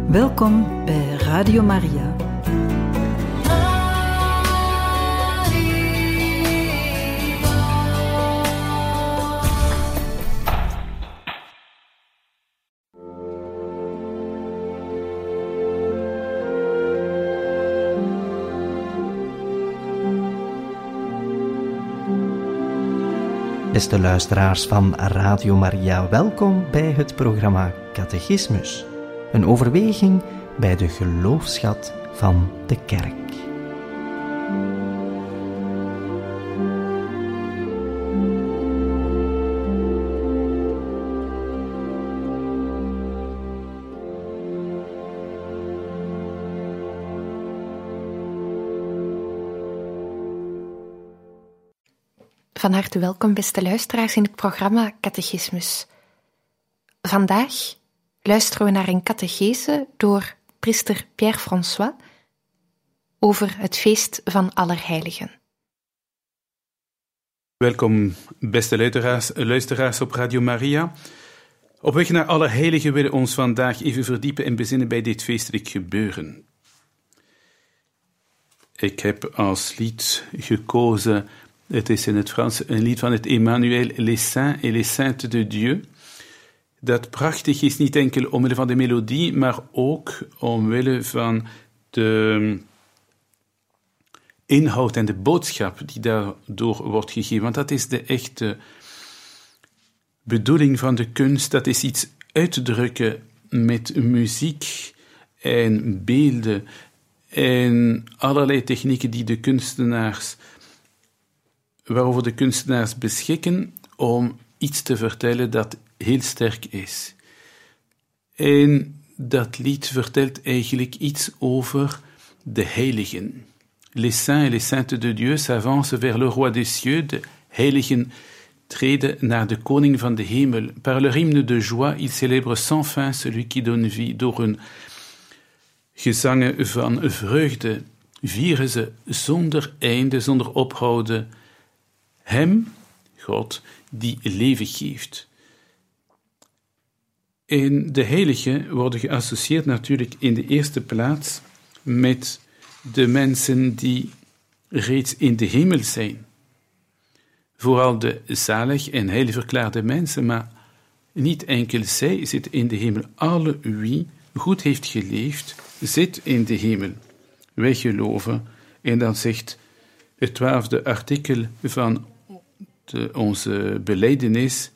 Welkom bij Radio Maria. Beste luisteraars van Radio Maria, welkom bij het programma Catechismus. Een overweging bij de geloofsschat van de Kerk. Van harte welkom, beste luisteraars, in het programma Catechismus. Vandaag luisteren we naar een catechese door priester Pierre François over het feest van Allerheiligen. Welkom, beste luisteraars op Radio Maria. Op weg naar Allerheiligen willen we ons vandaag even verdiepen en bezinnen bij dit feestelijk gebeuren. Ik heb als lied gekozen, het is in het Frans een lied van het Emmanuel, Les Saints et les Saintes de Dieu. Dat prachtig is, niet enkel omwille van de melodie, maar ook omwille van de inhoud en de boodschap die daardoor wordt gegeven. Want dat is de echte bedoeling van de kunst. Dat is iets uitdrukken met muziek en beelden en allerlei technieken waarover de kunstenaars beschikken om iets te vertellen dat heel sterk is. En dat lied vertelt eigenlijk iets over de heiligen. Les saints et les saintes de Dieu s'avancent vers le roi des cieux. De heiligen treden naar de koning van de hemel. Par leur hymne de joie, ils célèbrent sans fin celui qui donne vie. Door hun gezangen van vreugde vieren ze zonder einde, zonder ophouden, Hem, God, die leven geeft. En de heiligen worden geassocieerd natuurlijk in de eerste plaats met de mensen die reeds in de hemel zijn. Vooral de zalig en heilig verklaarde mensen, maar niet enkel zij zitten in de hemel. Alle wie goed heeft geleefd, zit in de hemel. Wij geloven, en dan zegt het 12e artikel van onze belijdenis: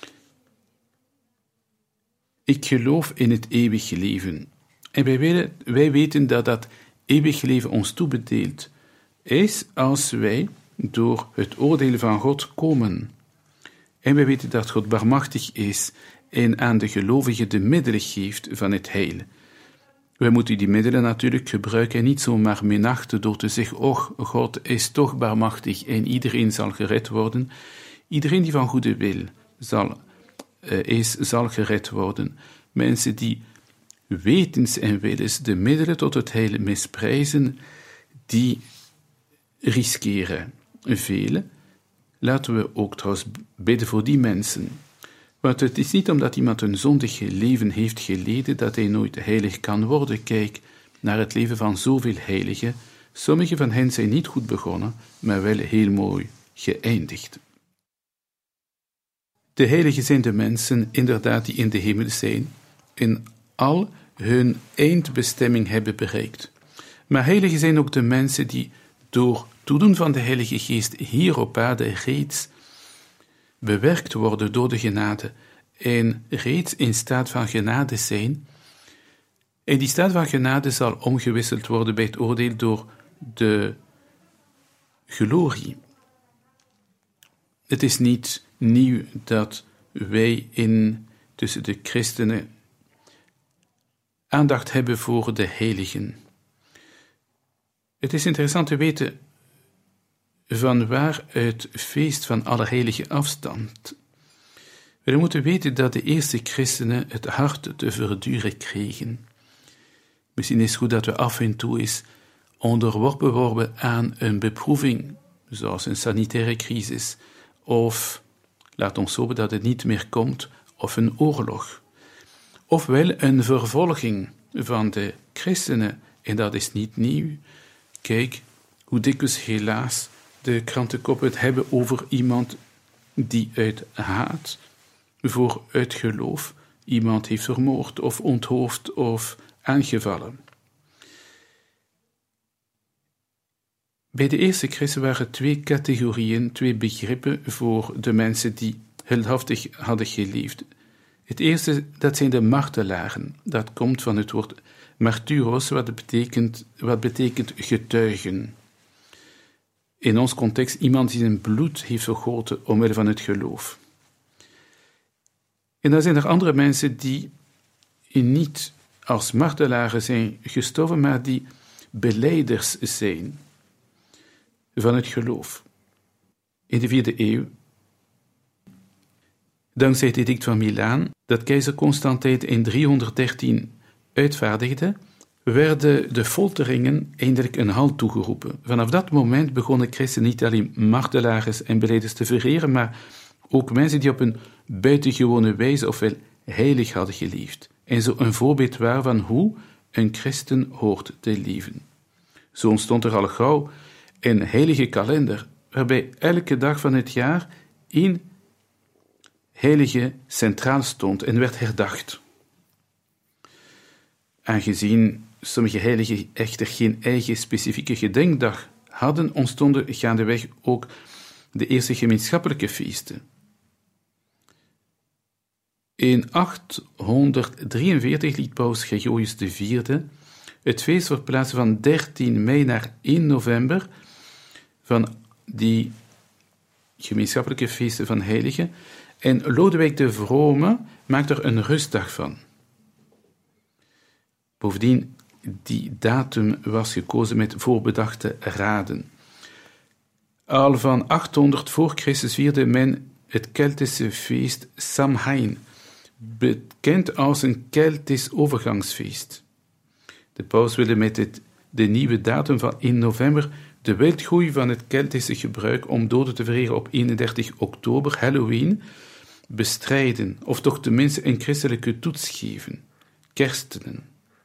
ik geloof in het eeuwig leven. En wij weten dat dat eeuwig leven ons toebedeeld is als wij door het oordeel van God komen. En wij weten dat God barmachtig is en aan de gelovigen de middelen geeft van het heil. Wij moeten die middelen natuurlijk gebruiken en niet zomaar minachten door te zeggen: och, God is toch barmachtig en iedereen zal gered worden. Iedereen die van goede wil zal gered worden. Mensen die wetens en willens de middelen tot het heil misprijzen, die riskeren. Vele. Laten we ook trouwens bidden voor die mensen. Want het is niet omdat iemand een zondig leven heeft geleden dat hij nooit heilig kan worden. Kijk naar het leven van zoveel heiligen. Sommige van hen zijn niet goed begonnen, maar wel heel mooi geëindigd. De heiligen zijn de mensen inderdaad die in de hemel zijn en al hun eindbestemming hebben bereikt. Maar heiligen zijn ook de mensen die door toedoen van de Heilige Geest hier op aarde reeds bewerkt worden door de genade en reeds in staat van genade zijn. En die staat van genade zal omgewisseld worden bij het oordeel door de glorie. Het is niet nieuw dat wij tussen de christenen aandacht hebben voor de heiligen. Het is interessant te weten van waar het feest van Allerheiligen afstamt. We moeten weten dat de eerste christenen het hard te verduren kregen. Misschien is het goed dat we af en toe eens onderworpen worden aan een beproeving, zoals een sanitaire crisis, of, laat ons hopen dat het niet meer komt, of een oorlog. Ofwel een vervolging, van de christenen, en dat is niet nieuw. Kijk hoe dikwijls helaas de krantenkoppen het hebben over iemand die uit haat voor uit geloof iemand heeft vermoord of onthoofd of aangevallen. Bij de eerste christen waren 2 categorieën, 2 begrippen voor de mensen die heldhaftig hadden geleefd. Het eerste, dat zijn de martelaren. Dat komt van het woord martyros, wat betekent getuigen. In ons context iemand die zijn bloed heeft vergoten omwille van het geloof. En dan zijn er andere mensen die niet als martelaren zijn gestorven, maar die belijders zijn van het geloof. In de 4e eeuw, dankzij het edict van Milaan, dat keizer Constantijn in 313 uitvaardigde, werden de folteringen eindelijk een halt toegeroepen. Vanaf dat moment begonnen christenen niet alleen martelaars en belijders te vereren, maar ook mensen die op een buitengewone wijze ofwel heilig hadden geleefd en zo een voorbeeld waren van hoe een christen hoort te leven. Zo ontstond er al gauw een heilige kalender, waarbij elke dag van het jaar 1 heilige centraal stond en werd herdacht. Aangezien sommige heiligen echter geen eigen specifieke gedenkdag hadden, ontstonden gaandeweg ook de eerste gemeenschappelijke feesten. In 843 liet paus Gregorius IV het feest verplaatsen van 13 mei naar 1 november van die gemeenschappelijke feesten van heiligen, en Lodewijk de Vrome maakte er een rustdag van. Bovendien, die datum was gekozen met voorbedachte raden. Al van 800 voor Christus vierde men het Keltische feest Samhain, bekend als een Keltisch overgangsfeest. De paus wilde met de nieuwe datum van 1 november de wildgroei van het Keltische gebruik om doden te vereren op 31 oktober, Halloween, bestrijden, of toch tenminste een christelijke toets geven, kerstenen.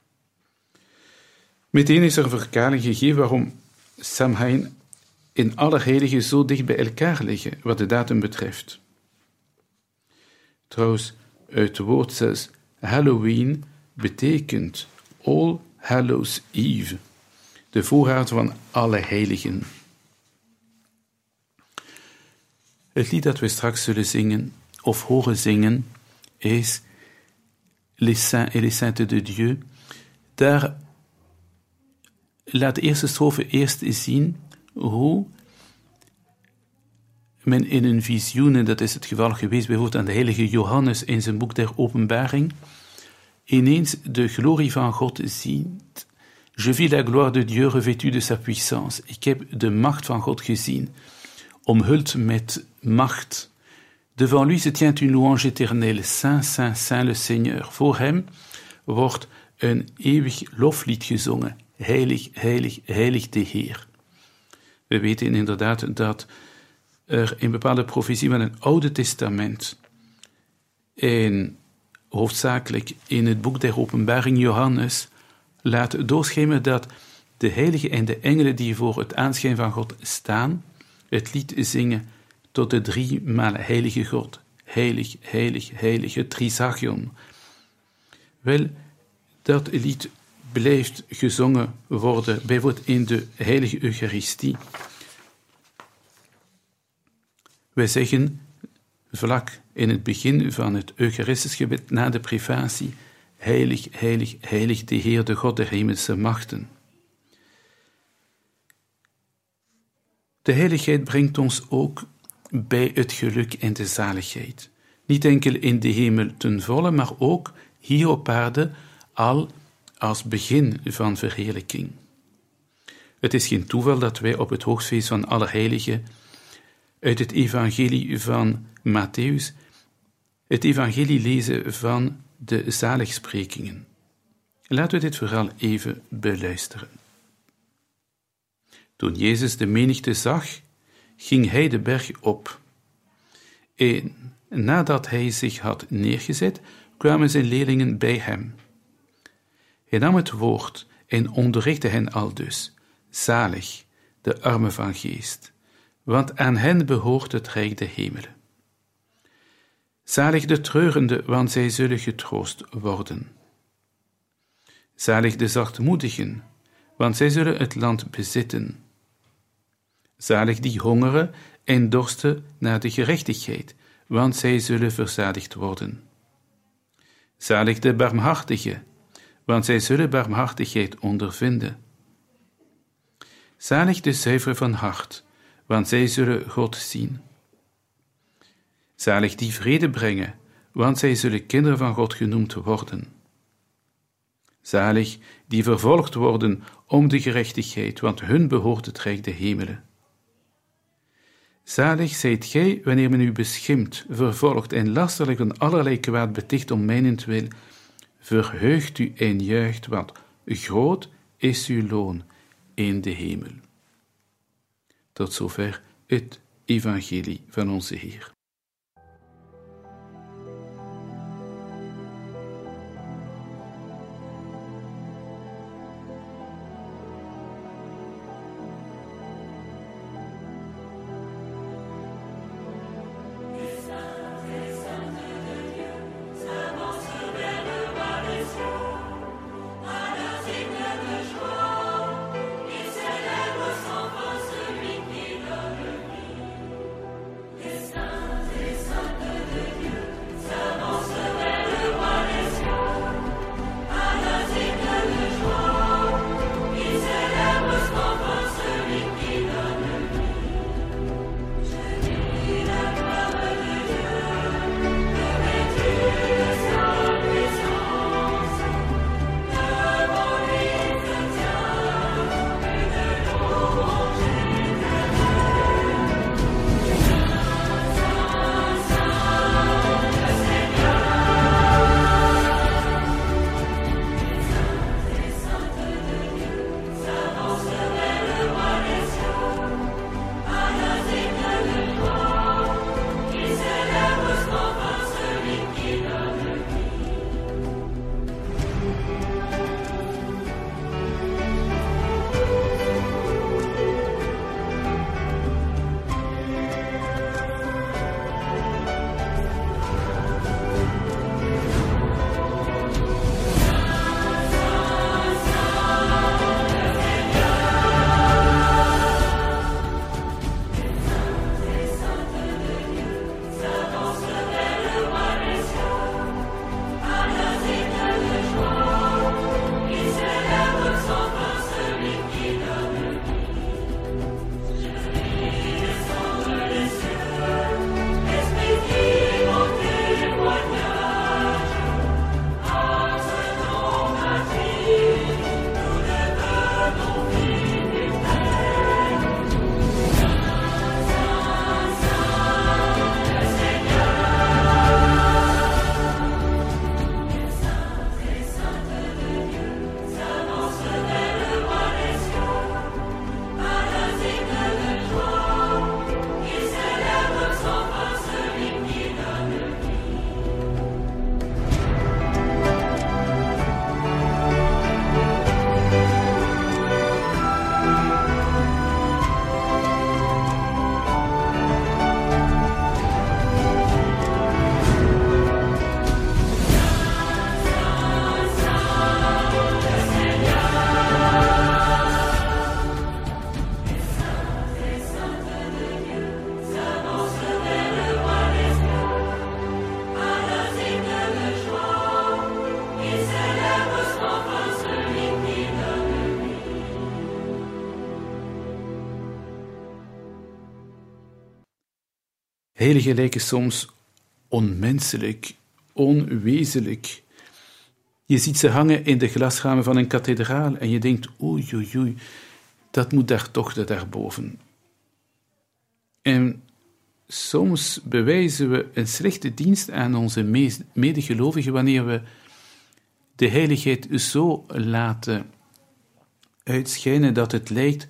Meteen is er een verklaring gegeven waarom Samhain en Allerheiligen zo dicht bij elkaar liggen, wat de datum betreft. Trouwens, het woord zelfs Halloween betekent All Hallows Eve, de vooravond van alle heiligen. Het lied dat we straks zullen zingen, of horen zingen, is Les Saints et les Saintes de Dieu. Daar laat de eerste strofe eerst zien hoe men in een visioen, en dat is het geval geweest bijvoorbeeld aan de heilige Johannes in zijn boek der Openbaring, ineens de glorie van God ziet. Je vis la gloire de Dieu revêtue de sa puissance. Ik heb de macht van God gezien, omhuld met macht. Devant lui se tient une louange éternelle, Saint, Saint, Saint le Seigneur. Voor hem wordt een eeuwig loflied gezongen. Heilig, heilig, heilig de Heer. We weten inderdaad dat er in bepaalde profetie van het Oude Testament, en hoofdzakelijk in het boek der Openbaring Johannes, laat doorschemeren dat de heiligen en de engelen die voor het aanschijn van God staan, het lied zingen tot de 3 maal heilige God. Heilig, heilig, heilig, het Trisagion. Wel, dat lied blijft gezongen worden, bijvoorbeeld in de heilige Eucharistie. Wij zeggen vlak in het begin van het Eucharistisch gebed na de privatie: heilig, heilig, heilig de Heer, de God der hemelse machten. De heiligheid brengt ons ook bij het geluk en de zaligheid. Niet enkel in de hemel ten volle, maar ook hier op aarde al als begin van verheerlijking. Het is geen toeval dat wij op het hoogstfeest van Allerheiligen uit het evangelie van Matthäus het evangelie lezen van de zaligsprekingen. Laten we dit verhaal even beluisteren. Toen Jezus de menigte zag, ging hij de berg op. En nadat hij zich had neergezet, kwamen zijn leerlingen bij hem. Hij nam het woord en onderrichtte hen aldus: zalig de armen van geest, want aan hen behoort het rijk der hemelen. Zalig de treurenden, want zij zullen getroost worden. Zalig de zachtmoedigen, want zij zullen het land bezitten. Zalig die hongeren en dorsten naar de gerechtigheid, want zij zullen verzadigd worden. Zalig de barmhartigen, want zij zullen barmhartigheid ondervinden. Zalig de zuiveren van hart, want zij zullen God zien. Zalig die vrede brengen, want zij zullen kinderen van God genoemd worden. Zalig die vervolgd worden om de gerechtigheid, want hun behoort het rijk der hemelen. Zalig zijt gij wanneer men u beschimpt, vervolgt en lasterlijk van allerlei kwaad beticht om mijnentwil. Verheugt u en juicht, want groot is uw loon in de hemel. Tot zover het evangelie van onze Heer. Heiligen lijken soms onmenselijk, onwezenlijk. Je ziet ze hangen in de glasramen van een kathedraal en je denkt, oei, oei, oei, dat moet daar toch daarboven. En soms bewijzen we een slechte dienst aan onze medegelovigen wanneer we de heiligheid zo laten uitschijnen dat het lijkt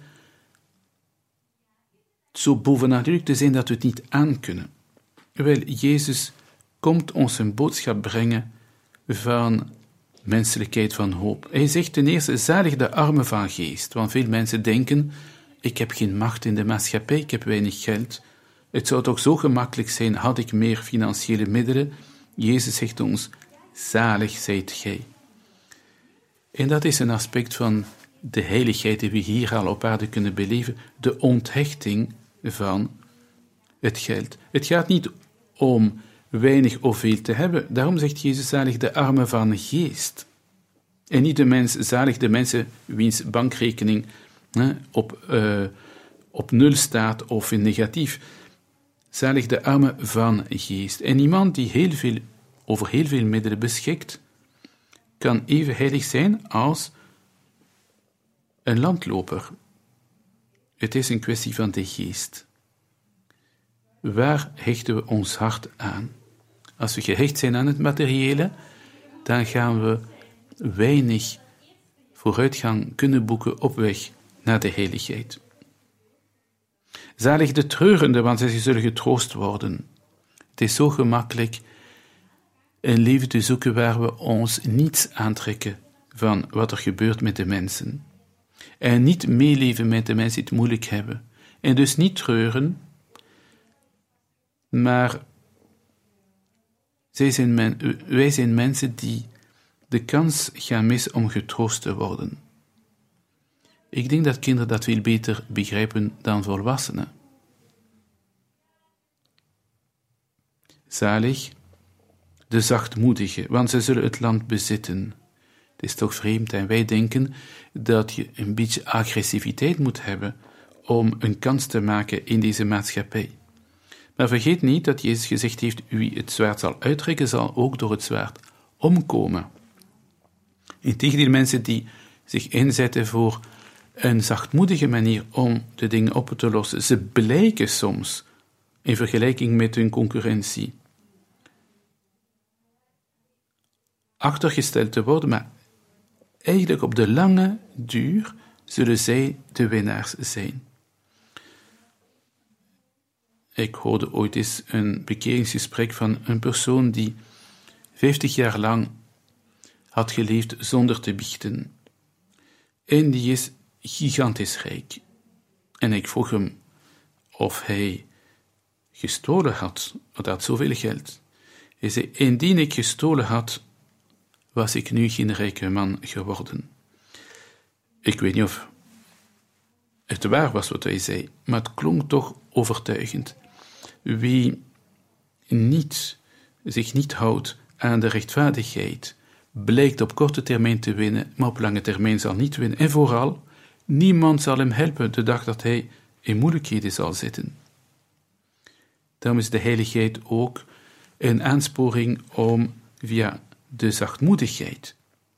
zo bovennatuurlijk te zijn dat we het niet aankunnen. Wel, Jezus komt ons een boodschap brengen van menselijkheid van hoop. Hij zegt ten eerste, zalig de armen van geest, want veel mensen denken, ik heb geen macht in de maatschappij, ik heb weinig geld. Het zou toch zo gemakkelijk zijn, had ik meer financiële middelen. Jezus zegt ons, zalig zijt gij. En dat is een aspect van de heiligheid die we hier al op aarde kunnen beleven, de onthechting van het geld. Het gaat niet om weinig of veel te hebben. Daarom zegt Jezus, zalig de armen van geest. En niet de mens, zalig de mensen wiens bankrekening op nul staat of in negatief. Zalig de armen van geest. En iemand die over heel veel middelen beschikt, kan even heilig zijn als een landloper. Het is een kwestie van de geest. Waar hechten we ons hart aan? Als we gehecht zijn aan het materiële, dan gaan we weinig vooruitgang kunnen boeken op weg naar de heiligheid. Zalig de treurenden, want zij zullen getroost worden. Het is zo gemakkelijk een leven te zoeken waar we ons niets aantrekken van wat er gebeurt met de mensen. En niet meeleven met de mensen die het moeilijk hebben. En dus niet treuren, maar wij zijn mensen die de kans gaan missen om getroost te worden. Ik denk dat kinderen dat veel beter begrijpen dan volwassenen. Zalig de zachtmoedigen, want zij zullen het land bezitten. Het is toch vreemd en wij denken dat je een beetje agressiviteit moet hebben om een kans te maken in deze maatschappij. Maar vergeet niet dat Jezus gezegd heeft, wie het zwaard zal uittrekken, zal ook door het zwaard omkomen. Integendeel, mensen die zich inzetten voor een zachtmoedige manier om de dingen op te lossen, ze blijken soms, in vergelijking met hun concurrentie, achtergesteld te worden, maar eigenlijk op de lange duur zullen zij de winnaars zijn. Ik hoorde ooit eens een bekeringsgesprek van een persoon die 50 jaar lang had geleefd zonder te biechten. En die is gigantisch rijk. En ik vroeg hem of hij gestolen had, want hij had zoveel geld. Hij zei, indien ik gestolen had, was ik nu geen rijke man geworden. Ik weet niet of het waar was wat hij zei, maar het klonk toch overtuigend. Wie zich niet houdt aan de rechtvaardigheid, blijkt op korte termijn te winnen, maar op lange termijn zal niet winnen. En vooral, niemand zal hem helpen de dag dat hij in moeilijkheden zal zitten. Daarom is de heiligheid ook een aansporing om via de zachtmoedigheid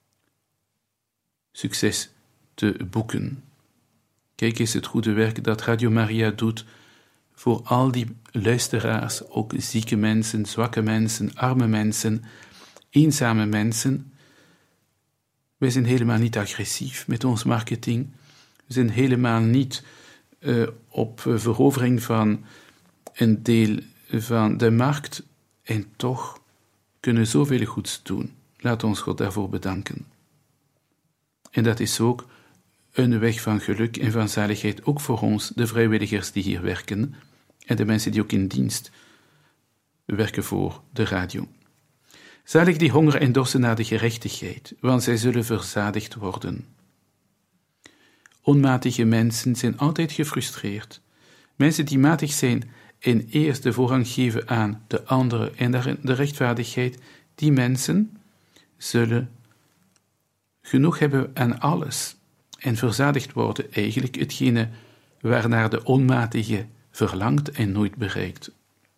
succes te boeken. Kijk eens het goede werk dat Radio Maria doet voor al die luisteraars, ook zieke mensen, zwakke mensen, arme mensen, eenzame mensen. Wij zijn helemaal niet agressief met ons marketing. We zijn helemaal niet op verovering van een deel van de markt en toch kunnen zoveel goeds doen. Laat ons God daarvoor bedanken. En dat is ook een weg van geluk en van zaligheid, ook voor ons, de vrijwilligers die hier werken en de mensen die ook in dienst werken voor de radio. Zalig die hongeren en dorsten naar de gerechtigheid, want zij zullen verzadigd worden. Onmatige mensen zijn altijd gefrustreerd. Mensen die matig zijn en eerst de voorrang geven aan de anderen en de rechtvaardigheid, die mensen zullen genoeg hebben aan alles en verzadigd worden, eigenlijk hetgene waarnaar de onmatige verlangt en nooit bereikt.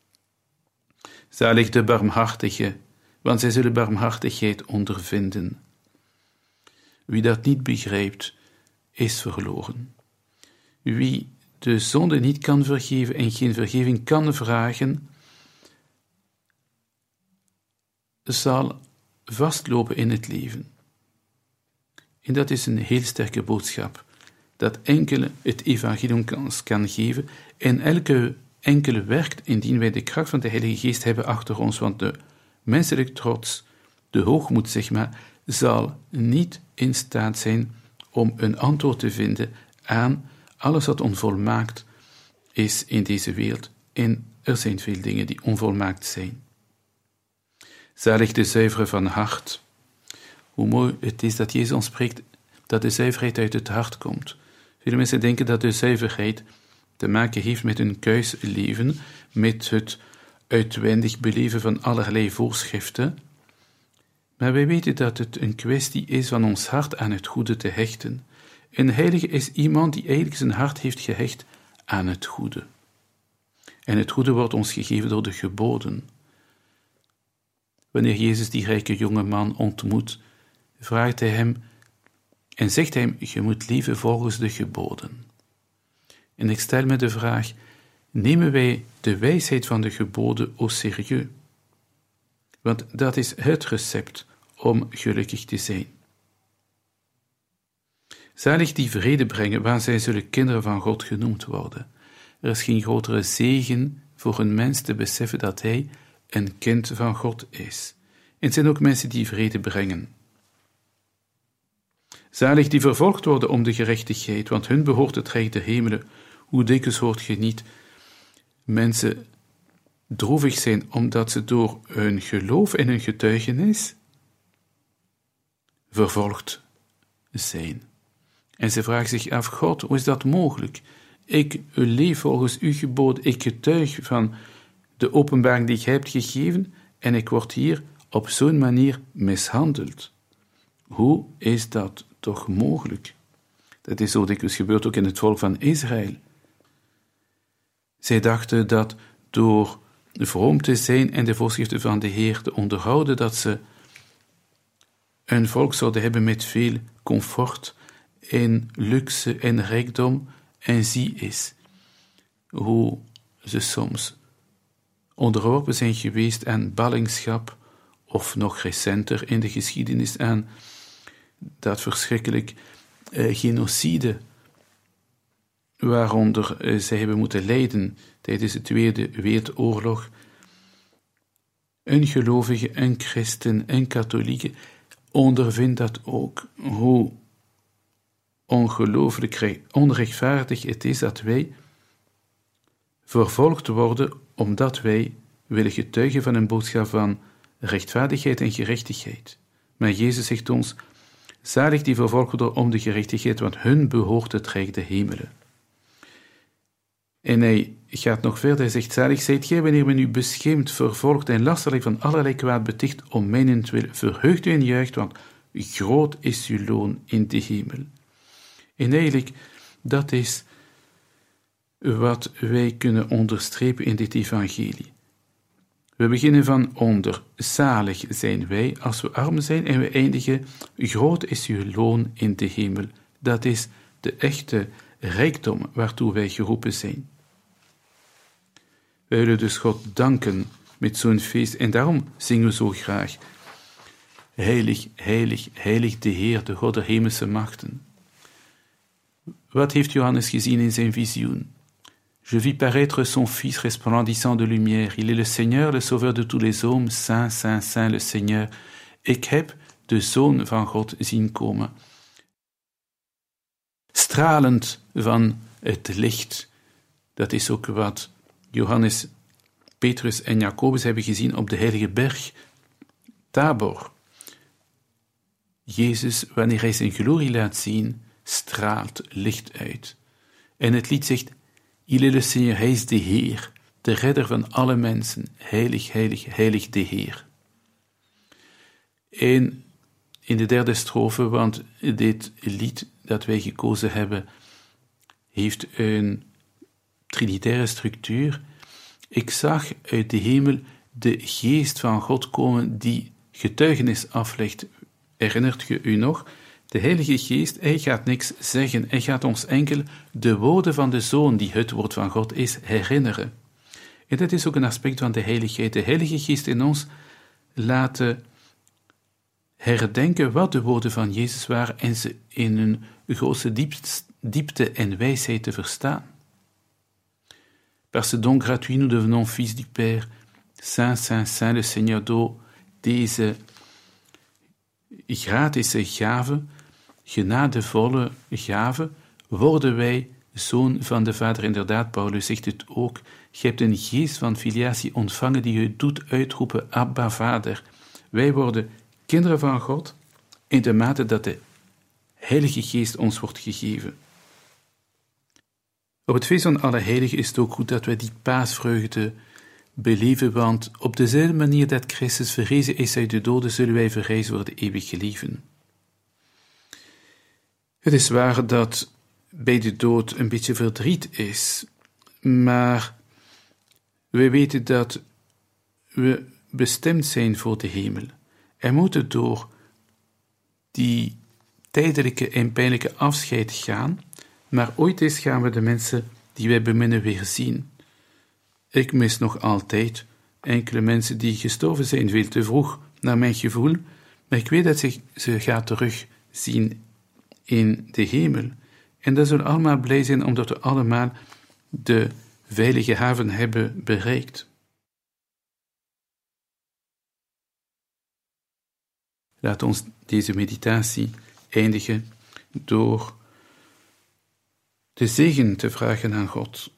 Zalig de barmhartige, want zij zullen barmhartigheid ondervinden. Wie dat niet begrijpt, is verloren. Wie de zonde niet kan vergeven en geen vergeving kan vragen, zal vastlopen in het leven. En dat is een heel sterke boodschap, dat enkele het evangelium kan geven en enkele werkt indien wij de kracht van de Heilige Geest hebben achter ons, want de menselijke trots, de hoogmoed, zal niet in staat zijn om een antwoord te vinden aan alles wat onvolmaakt is in deze wereld. En er zijn veel dingen die onvolmaakt zijn. Zalig de zuivere van hart. Hoe mooi het is dat Jezus ons spreekt dat de zuiverheid uit het hart komt. Veel mensen denken dat de zuiverheid te maken heeft met een kuis leven, met het uitwendig beleven van allerlei voorschriften. Maar wij weten dat het een kwestie is van ons hart aan het goede te hechten. Een heilige is iemand die eigenlijk zijn hart heeft gehecht aan het goede. En het goede wordt ons gegeven door de geboden. Wanneer Jezus die rijke jonge man ontmoet, vraagt hij hem en zegt hij hem, je moet leven volgens de geboden. En ik stel me de vraag, nemen wij de wijsheid van de geboden au sérieux? Want dat is het recept om gelukkig te zijn. Zalig die vrede brengen, waar zij zullen kinderen van God genoemd worden. Er is geen grotere zegen voor een mens te beseffen dat hij een kind van God is. En het zijn ook mensen die vrede brengen. Zalig die vervolgd worden om de gerechtigheid, want hun behoort het rijk der hemelen. Hoe dikwijls hoort je niet mensen droevig zijn omdat ze door hun geloof en hun getuigenis vervolgd zijn. En ze vragen zich af, God, hoe is dat mogelijk? Ik leef volgens uw geboden, ik getuig van de openbaring die gij hebt gegeven en ik word hier op zo'n manier mishandeld. Hoe is dat toch mogelijk? Dat is zo dikwijls gebeurd ook in het volk van Israël. Zij dachten dat door vroom te zijn en de voorschriften van de Heer te onderhouden, dat ze een volk zouden hebben met veel comfort en luxe en rijkdom. En zie eens hoe ze soms onderworpen zijn geweest aan ballingschap, of nog recenter in de geschiedenis aan dat verschrikkelijk genocide waaronder zij hebben moeten lijden tijdens de Tweede Wereldoorlog. Een gelovige, een christen, een katholieke ondervindt dat ook, hoe ongelooflijk onrechtvaardig het is dat wij vervolgd worden omdat wij willen getuigen van een boodschap van rechtvaardigheid en gerechtigheid. Maar Jezus zegt ons, zalig die vervolgd worden om de gerechtigheid, want hun behoort het rijk der hemelen. En hij gaat nog verder, hij zegt, zalig zijt gij wanneer men u beschimpt, vervolgt en lasterlijk van allerlei kwaad beticht om mijnentwil. Verheugt u en juicht, want groot is uw loon in de hemel. En eigenlijk, dat is wat wij kunnen onderstrepen in dit evangelie. We beginnen van onder. Zalig zijn wij als we arm zijn en we eindigen, groot is uw loon in de hemel. Dat is de echte rijkdom waartoe wij geroepen zijn. Wij willen dus God danken met zo'n feest en daarom zingen we zo graag. Heilig, heilig, heilig de Heer, de God der hemelse machten. Wat heeft Johannes gezien in zijn visioen? Je vis paraître son Fils resplendissant de lumière. Il est le Seigneur, le Sauveur de tous les hommes. Saint, Saint, Saint, le Seigneur. Ik heb de Zoon van God zien komen. Stralend van het licht. Dat is ook wat Johannes, Petrus en Jacobus hebben gezien op de heilige berg Tabor. Jezus, wanneer hij zijn glorie laat zien, straalt licht uit. En het lied zegt, Il est le Seigneur, hij is de Heer, de redder van alle mensen. Heilig, heilig, heilig de Heer. En in de derde strofe, want dit lied dat wij gekozen hebben, heeft een trinitaire structuur. Ik zag uit de hemel de geest van God komen die getuigenis aflegt. Herinnert je u nog? De Heilige Geest, hij gaat niks zeggen, hij gaat ons enkel de woorden van de Zoon, die het woord van God is, herinneren. En dat is ook een aspect van de heiligheid. De Heilige Geest in ons laten herdenken wat de woorden van Jezus waren en ze in hun grootste diepte en wijsheid te verstaan. Par ce don gratuit nous devenons fils du Père, Saint, Saint, Saint, le Seigneur door deze gratische gave, genadevolle gave, worden wij zoon van de Vader. Inderdaad, Paulus zegt het ook. Je hebt een geest van filiatie ontvangen die je doet uitroepen, Abba, Vader. Wij worden kinderen van God in de mate dat de Heilige Geest ons wordt gegeven. Op het feest van alle heiligen is het ook goed dat wij die paasvreugde beleven, want op dezelfde manier dat Christus verrezen is uit de doden, zullen wij verrijzen voor de eeuwige leven. Het is waar dat bij de dood een beetje verdriet is, maar wij weten dat we bestemd zijn voor de hemel. Er moeten door die tijdelijke en pijnlijke afscheid gaan, maar ooit eens gaan we de mensen die wij beminnen weer zien. Ik mis nog altijd enkele mensen die gestorven zijn, veel te vroeg, naar mijn gevoel, maar ik weet dat ze gaat terugzien in de hemel. En dat zullen allemaal blij zijn, omdat we allemaal de veilige haven hebben bereikt. Laat ons deze meditatie eindigen door de zegen te vragen aan God.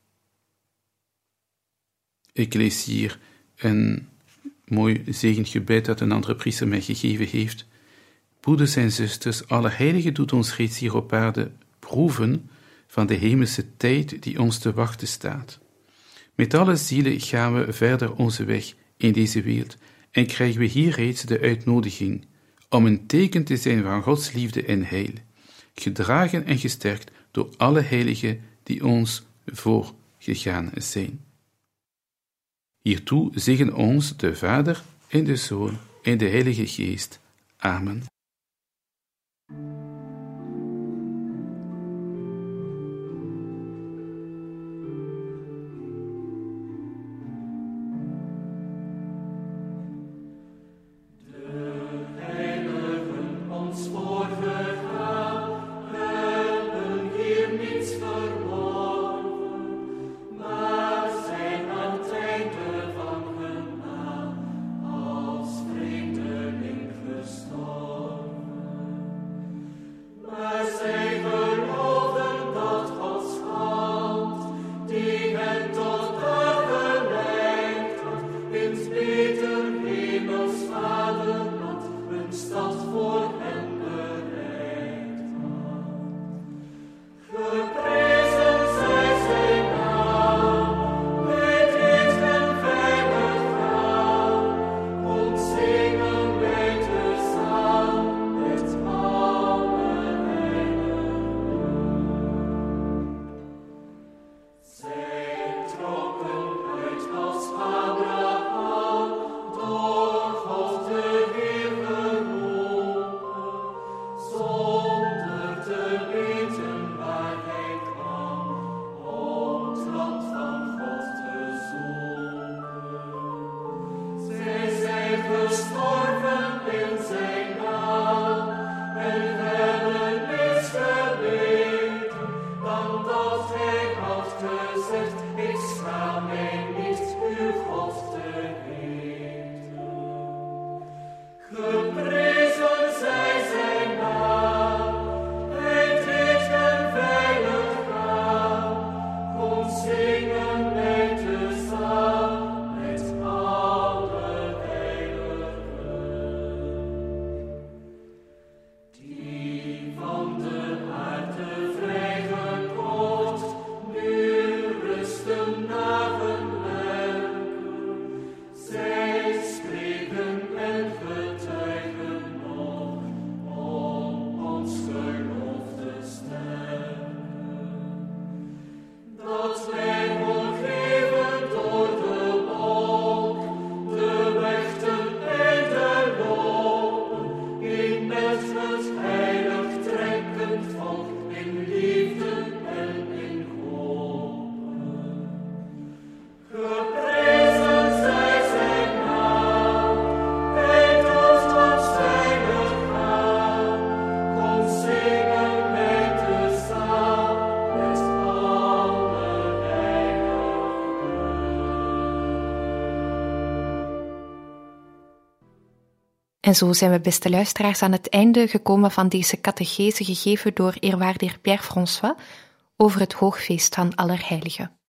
Ik lees hier een mooi zegengebed dat een andere priester mij gegeven heeft. Broeders en zusters, alle heiligen doet ons reeds hier op aarde proeven van de hemelse tijd die ons te wachten staat. Met alle zielen gaan we verder onze weg in deze wereld en krijgen we hier reeds de uitnodiging om een teken te zijn van Gods liefde en heil, gedragen en gesterkt door alle heiligen die ons voorgegaan zijn. Hiertoe zegen ons de Vader en de Zoon en de Heilige Geest. Amen. En zo zijn we, beste luisteraars, aan het einde gekomen van deze catechese gegeven door eerwaarde Pierre François over het hoogfeest van Allerheiligen.